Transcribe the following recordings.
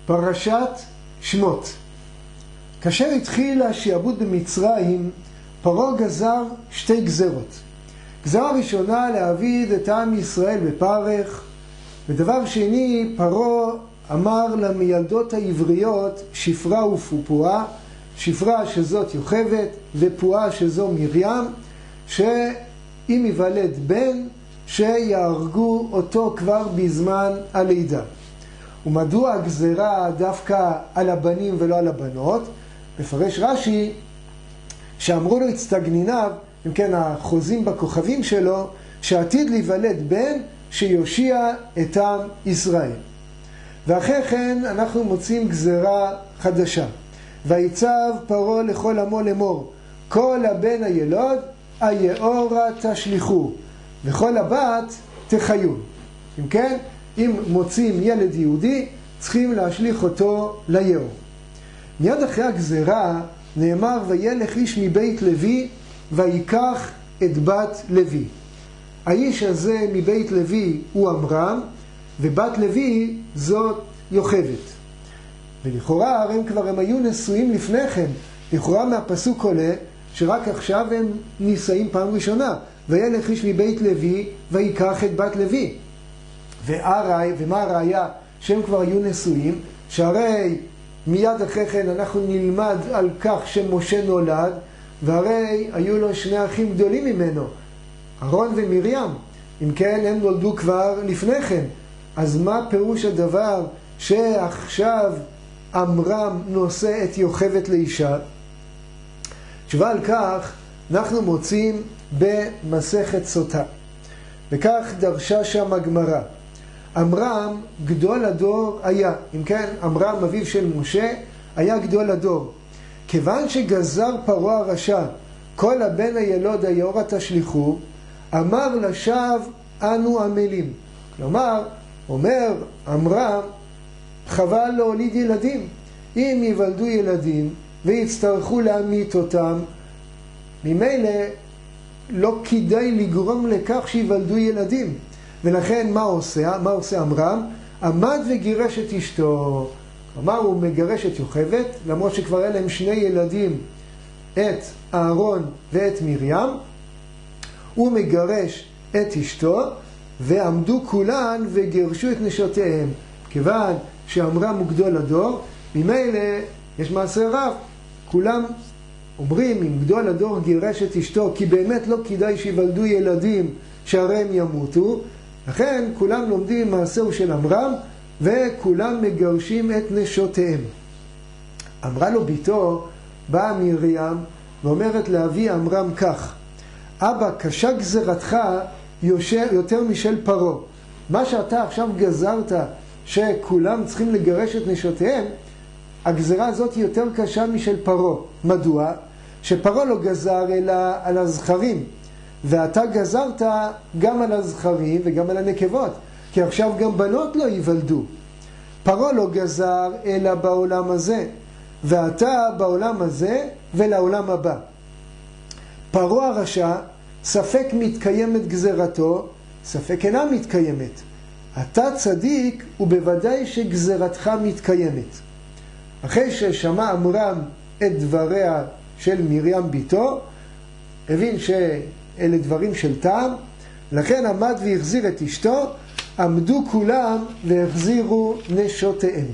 פרשת שמות. כאשר התחיל השעבוד במצרים, פרעה גזר שתי גזרות. גזרה ראשונה להעביד את עם ישראל בפרך, ודבר שני, פרעה אמר למילדות העבריות שפרה ופופואה, שפרה שזאת יוכבד ופואה שזו מרים, שאם ייוולד בן שיהרגו אותו כבר בזמן הלידה. ומדוע הגזרה דווקא על הבנים ולא על הבנות? מפרש רש"י שאמרו לו הצטגניניו, אם כן החוזים בכוכבים שלו, שעתיד להיוולד בן שיושיע את עם ישראל. ואחרי כן אנחנו מוצאים גזרה חדשה. ויצב פרעה לכל עמו לאמור, כל הבן הילוד היאורה תשליכו, וכל הבת תחיו. אם כן, אם מוצאים ילד יהודי, צריכים להשליך אותו ליאור. מיד אחרי הגזרה נאמר, וילך איש מבית לוי ויקח את בת לוי. האיש הזה מבית לוי הוא עמרם, ובת לוי זאת יוכבד. ולכאורה הרי הם היו נשואים לפני כן. לכאורה מהפסוק עולה שרק עכשיו הם נישאים פעם ראשונה. וילך איש מבית לוי ויקח את בת לוי. ומה הראיה שהם כבר היו נשואים? שהרי מיד אחרי כן אנחנו נלמד על כך שמשה נולד, והרי היו לו שני אחים גדולים ממנו, אהרון ומרים. אם כן, הם נולדו כבר לפני כן. אז מה פירוש הדבר שעכשיו עמרם נושא את יוכבד לאישה? תשובה על כך אנחנו מוצאים במסכת סוטה, וכך דרשה שם הגמרא. עמרם גדול הדור היה, אם כן, עמרם אביו של משה היה גדול הדור. כיוון שגזר פרעה הרשע כל הבן הילוד היאורה תשליכו, אמר לשווא אנו עמלים. כלומר, אומר עמרם, חבל להוליד ילדים. אם ייוולדו ילדים ויצטרכו להמית אותם, ממילא לא כדאי לגרום לכך שיוולדו ילדים. ולכן מה עושה עמרם? עמד וגירש את אשתו. כלומר, הוא מגרש את יוכבד, למרות שכבר היה להם שני ילדים, את אהרון ואת מרים. הוא מגרש את אשתו, ועמדו כולן וגירשו את נשותיהם. כיוון שעמרם הוא גדול הדור, ממילא יש מעשה רב. כולם אומרים, אם גדול הדור גירש את אשתו, כי באמת לא כדאי שיוולדו ילדים שהרי הם ימותו. לכן כולם לומדים מעשהו של עמרם, וכולם מגרשים את נשותיהם. אמרה לו ביתו, באה מרים ואומרת לאבי עמרם כך, אבא, קשה גזרתך יותר משל פרעה. מה שאתה עכשיו גזרת שכולם צריכים לגרש את נשותיהם, הגזרה הזאת היא יותר קשה משל פרעה. מדוע? שפרעה לא גזר אלא על הזכרים, ואתה גזרת גם על הזכרים וגם על הנקבות, כי עכשיו גם בנות לא ייוולדו. פרעה לא גזר אלא בעולם הזה, ואתה בעולם הזה ולעולם הבא. פרעה הרשע, ספק מתקיימת גזרתו, ספק אינה מתקיימת. אתה צדיק ובוודאי שגזרתך מתקיימת. אחרי ששמע עמרם את דבריה של מרים ביתו, הבין שאלה דברים של טעם, לכן עמד והחזיר את אשתו, עמדו כולם והחזירו נשותיהם.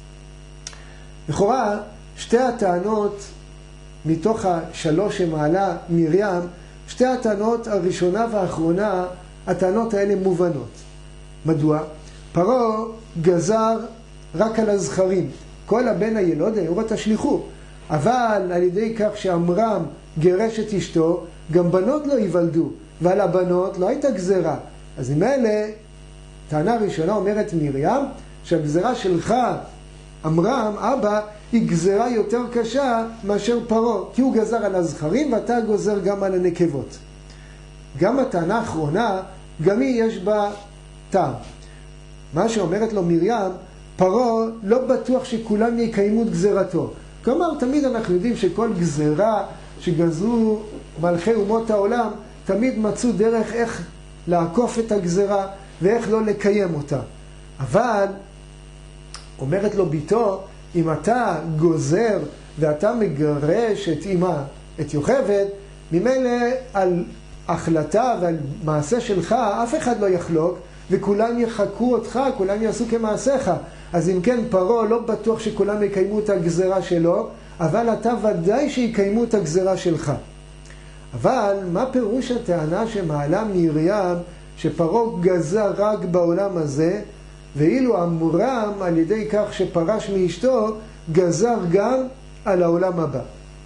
לכאורה, שתי הטענות מתוך השלוש שמעלה מרים, שתי הטענות הראשונה והאחרונה, הטענות האלה מובנות. מדוע? פרעה גזר רק על הזכרים, כל הבן הילוד היאורה תשליכו, אבל על ידי כך שעמרם גירש את אשתו, גם בנות לא ייוולדו, ועל הבנות לא הייתה גזרה. אז עם אלה, טענה ראשונה אומרת מרים, שהגזרה שלך, עמרם, אבא, היא גזרה יותר קשה מאשר פרעה, כי הוא גזר על הזכרים ואתה גוזר גם על הנקבות. גם הטענה האחרונה, גם היא יש בה טעם. מה שאומרת לו מרים, פרעה לא בטוח שכולם יקיימו את גזרתו. כלומר, תמיד אנחנו יודעים שכל גזרה שגזרו מלכי אומות העולם, תמיד מצאו דרך איך לעקוף את הגזרה ואיך לא לקיים אותה. אבל אומרת לו ביתו, אם אתה גוזר ואתה מגרש את אמא, את יוכבד, ממילא על החלטה ועל מעשה שלך אף אחד לא יחלוק, וכולם יחקו אותך, כולם יעשו כמעשיך. אז אם כן, פרעה לא בטוח שכולם יקיימו את הגזרה שלו, אבל אתה ודאי שיקיימו את הגזרה שלך. אבל מה פירוש הטענה שמעלה מרים שפרעה גזר רק בעולם הזה, ואילו עמרם על ידי כך שפרש מאשתו גזר גם על העולם הבא?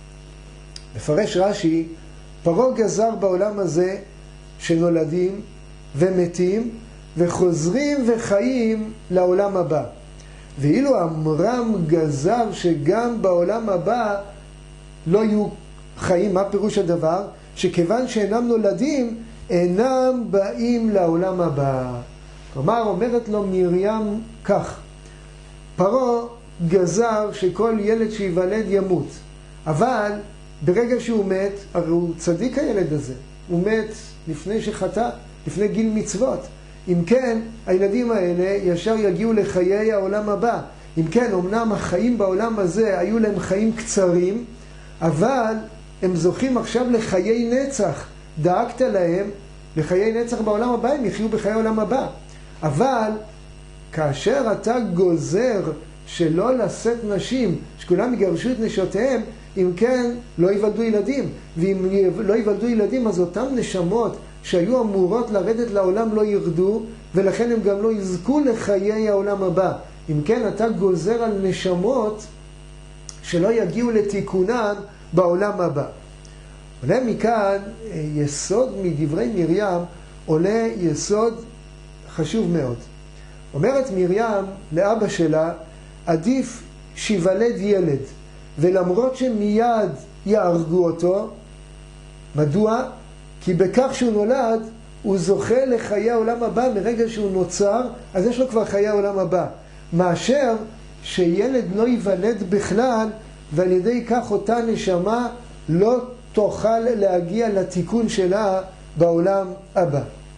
מפרש רש"י, פרעה גזר בעולם הזה שנולדים ומתים וחוזרים וחיים לעולם הבא, ואילו עמרם גזר שגם בעולם הבא לא יהיו חיים. מה פירוש הדבר? שכיוון שאינם נולדים אינם באים לעולם הבא. כלומר, אומרת לו מרים כך, פרעה גזר שכל ילד שיוולד ימות, אבל ברגע שהוא מת, הרי הוא צדיק הילד הזה, הוא מת לפני שחטא, לפני גיל מצוות. אם כן, הילדים האלה ישר יגיעו לחיי העולם הבא. אם כן, אמנם החיים בעולם הזה היו להם חיים קצרים, אבל הם זוכים עכשיו לחיי נצח. דאגת להם לחיי נצח בעולם הבא, הם יחיו בחיי העולם הבא. אבל כאשר אתה גוזר שלא לשאת נשים, שכולם יגרשו את נשותיהם, אם כן, לא ייוולדו ילדים. ואם לא ייוולדו ילדים, אז אותם נשמות שהיו אמורות לרדת לעולם לא ירדו, ולכן הם גם לא יזכו לחיי העולם הבא. אם כן, אתה גוזר על נשמות שלא יגיעו לתיקונן בעולם הבא. עולה מכאן יסוד מדברי מרים, עולה יסוד חשוב מאוד. אומרת מרים לאבא שלה, עדיף שיוולד ילד, ולמרות שמיד יהרגו אותו, מדוע? כי בכך שהוא נולד, הוא זוכה לחיי העולם הבא. מרגע שהוא נוצר, אז יש לו כבר חיי העולם הבא. מאשר שילד לא ייוולד בכלל, ועל ידי כך אותה נשמה לא תוכל להגיע לתיקון שלה בעולם הבא.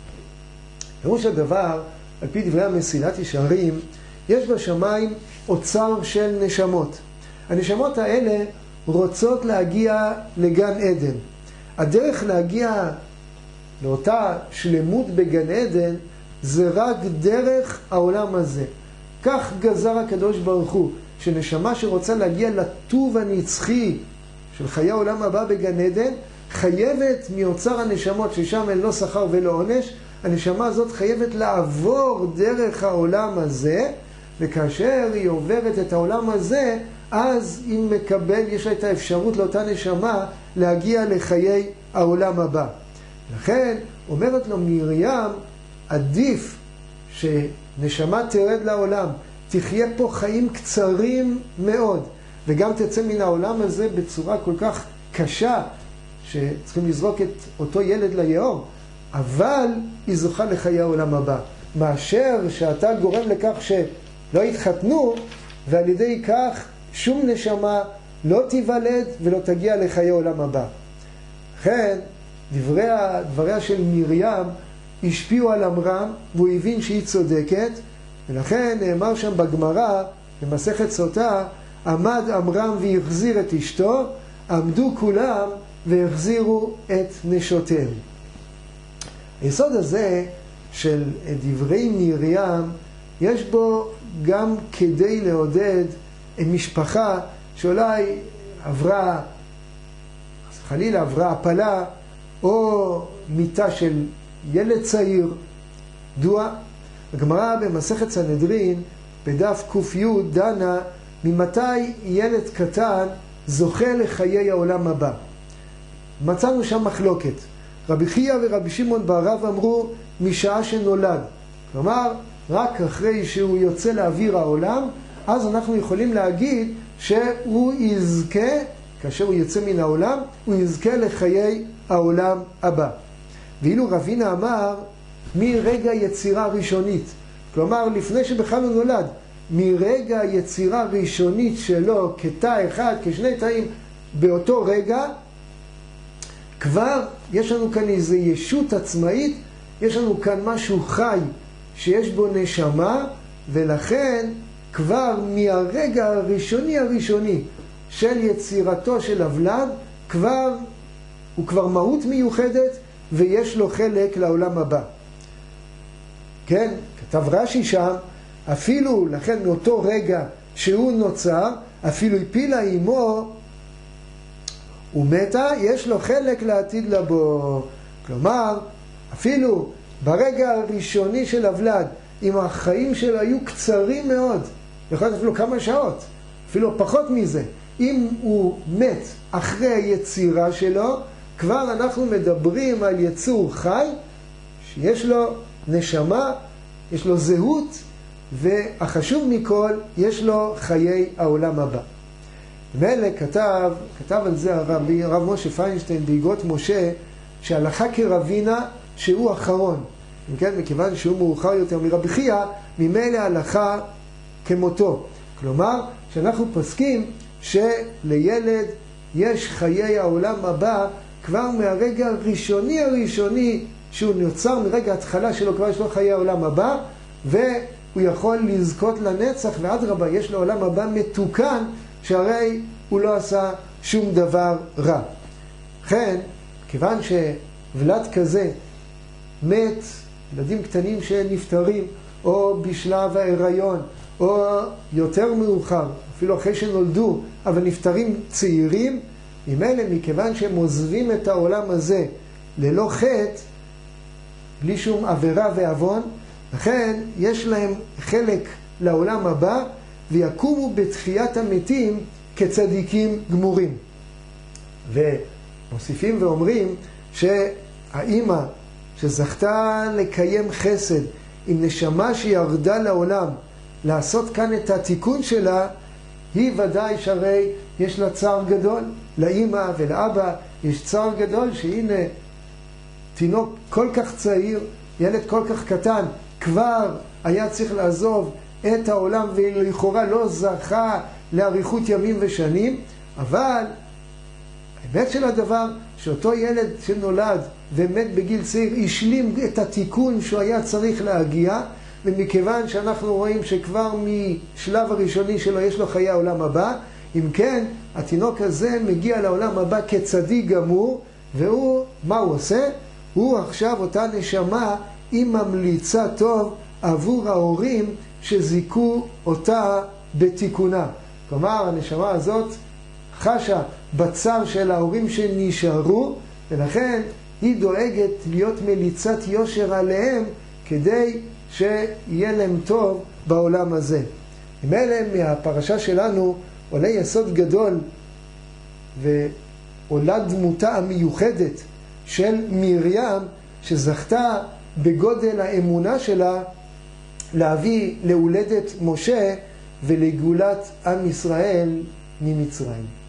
פירוש הדבר, על פי דברי המסילת ישרים, יש בשמיים אוצר של נשמות. הנשמות האלה רוצות להגיע לגן עדן. הדרך להגיע לאותה שלמות בגן עדן זה רק דרך העולם הזה. כך גזר הקדוש ברוך הוא, שנשמה שרוצה להגיע לטוב הנצחי של חיי העולם הבא בגן עדן, חייבת מאוצר הנשמות ששם אין לא שכר ולא עונש, הנשמה הזאת חייבת לעבור דרך העולם הזה, וכאשר היא עוברת את העולם הזה, אז היא יש לה את האפשרות לאותה נשמה להגיע לחיי העולם הבא. לכן אומרת לו מרים, עדיף שנשמה תרד לעולם, תחיה פה חיים קצרים מאוד, וגם תצא מן העולם הזה בצורה כל כך קשה, שצריכים לזרוק את אותו ילד ליאור, אבל היא זוכה לחיי העולם הבא. מאשר שאתה גורם לכך שלא יתחתנו, ועל ידי כך שום נשמה לא תיוולד ולא תגיע לחיי העולם הבא. לכן, דבריה של מרים השפיעו על עמרם, והוא הבין שהיא צודקת, ולכן נאמר שם בגמרא, במסכת סוטה, עמד עמרם והחזיר את אשתו, עמדו כולם והחזירו את נשותיהם. היסוד הזה של דברי מרים, יש בו גם כדי לעודד משפחה שאולי עברה, חלילה עברה הפלה, או מיטה של ילד צעיר. מדוע? הגמרא במסכת סנהדרין בדף ק"י דנה ממתי ילד קטן זוכה לחיי העולם הבא. מצאנו שם מחלוקת. רבי חייא ורבי שמעון בר רב אמרו משעה שנולד. כלומר, רק אחרי שהוא יוצא לאוויר העולם, אז אנחנו יכולים להגיד שהוא יזכה, כאשר הוא יוצא מן העולם, הוא יזכה לחיי העולם הבא. ואילו רבינה אמר, מרגע יצירה ראשונית, כלומר לפני שבכלל הוא נולד, מרגע יצירה ראשונית שלו כתא אחד, כשני תאים, באותו רגע, כבר יש לנו כאן איזו ישות עצמאית, יש לנו כאן משהו חי שיש בו נשמה, ולכן כבר מהרגע הראשוני של יצירתו של הוולד, הוא כבר מהות מיוחדת ויש לו חלק לעולם הבא. כן, כתב רש"י שם, אפילו לכן מאותו רגע שהוא נוצר, אפילו הפילה אמו ומתה, יש לו חלק לעתיד לבוא. כלומר, אפילו ברגע הראשוני של הוולד, אם החיים שלו היו קצרים מאוד, יכול להיות אפילו כמה שעות, אפילו פחות מזה, אם הוא מת אחרי היצירה שלו, כבר אנחנו מדברים על יצור חי, שיש לו נשמה, יש לו זהות, והחשוב מכל, יש לו חיי העולם הבא. מלך כתב על זה הרב משה פיינשטיין באגרות משה, שהלכה כרבינה שהוא אחרון. כן, מכיוון שהוא מאוחר יותר מרבי חייא, ממילא הלכה כמותו. כלומר, שאנחנו פוסקים שלילד יש חיי העולם הבא, כבר מהרגע הראשוני שהוא נוצר, מרגע ההתחלה שלו כבר יש לו חיי העולם הבא, והוא יכול לזכות לנצח, ואדרבה, יש לו עולם הבא מתוקן, שהרי הוא לא עשה שום דבר רע. לכן, כיוון שוולד כזה מת, ילדים קטנים שנפטרים, או בשלב ההיריון, או יותר מאוחר, אפילו אחרי שנולדו, אבל נפטרים צעירים, ממילא מכיוון שהם עוזבים את העולם הזה ללא חטא, בלי שום עבירה ועוון, לכן יש להם חלק לעולם הבא, ויקומו בתחיית המתים כצדיקים גמורים. ומוסיפים ואומרים שהאימא שזכתה לקיים חסד עם נשמה שירדה לעולם, לעשות כאן את התיקון שלה, היא ודאי שהרי יש לה צער גדול. לאימא ולאבא יש צער גדול שהנה תינוק כל כך צעיר, ילד כל כך קטן, כבר היה צריך לעזוב את העולם ולכאורה לא זכה לאריכות ימים ושנים, אבל האמת של הדבר שאותו ילד שנולד ומת בגיל צעיר השלים את התיקון שהוא היה צריך להגיע, ומכיוון שאנחנו רואים שכבר משלב הראשוני שלו יש לו חיי העולם הבא, אם כן התינוק הזה מגיע לעולם הבא כצדיק גמור, והוא, מה הוא עושה? הוא עכשיו אותה נשמה היא ממליצה טוב עבור ההורים שזיקו אותה בתיקונה. כלומר, הנשמה הזאת חשה בצער של ההורים שנשארו, ולכן היא דואגת להיות מליצת יושר עליהם כדי שיהיה להם טוב בעולם הזה. עם אלה מהפרשה שלנו עולה יסוד גדול ועולה דמותה המיוחדת של מרים, שזכתה בגודל האמונה שלה להביא להולדת משה ולגאולת עם ישראל ממצרים.